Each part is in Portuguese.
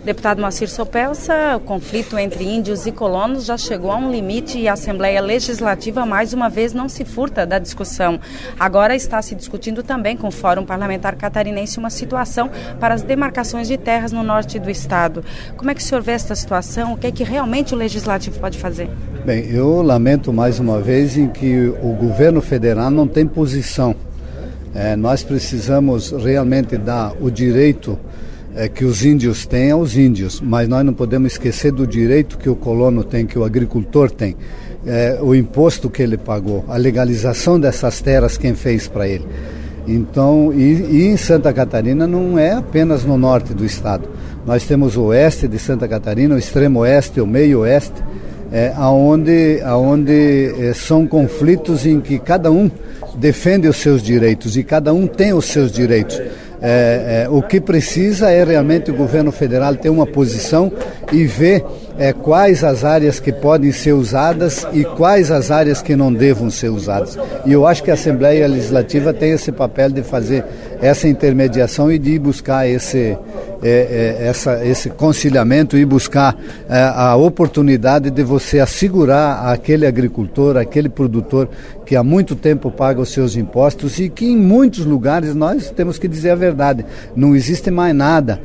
Deputado Moacir Sopelsa, o conflito entre índios e colonos já chegou a um limite e a Assembleia Legislativa, mais uma vez, não se furta da discussão. Agora está se discutindo também com o Fórum Parlamentar Catarinense uma situação para as demarcações de terras no norte do estado. Como é que o senhor vê esta situação? O que é que realmente o Legislativo pode fazer? Bem, eu lamento mais uma vez em que o governo federal não tem posição. Nós precisamos realmente dar o direito que os índios têm aos índios, mas nós não podemos esquecer do direito que o colono tem, que o agricultor tem, o imposto que ele pagou, a legalização dessas terras quem fez para ele. Então, e em Santa Catarina não é apenas no norte do estado, nós temos o oeste de Santa Catarina, o extremo oeste, o meio oeste, aonde são conflitos em que cada um defende os seus direitos e cada um tem os seus direitos. O que precisa é realmente o governo federal ter uma posição e ver quais as áreas que podem ser usadas e quais as áreas que não devam ser usadas. E eu acho que a Assembleia Legislativa tem esse papel de fazer essa intermediação e de buscar esse conciliamento e buscar a oportunidade de você assegurar aquele agricultor, aquele produtor que há muito tempo paga os seus impostos e que em muitos lugares nós temos que dizer a verdade, não existe mais nada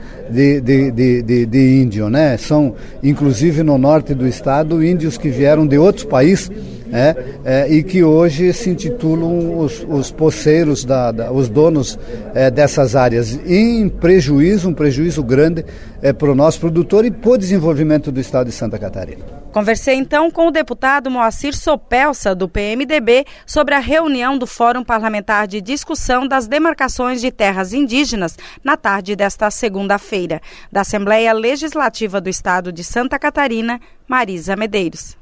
de índio, né? São, inclusive no norte do estado, índios que vieram de outros países e que hoje se intitulam os poceiros, os donos dessas áreas, em prejuízo, um prejuízo grande para o nosso produtor e para o desenvolvimento do estado de Santa Catarina. Conversei então com o deputado Moacir Sopelsa, do PMDB, sobre a reunião do Fórum Parlamentar de Discussão das Demarcações de Terras Indígenas na tarde desta segunda-feira. Da Assembleia Legislativa do Estado de Santa Catarina, Marisa Medeiros.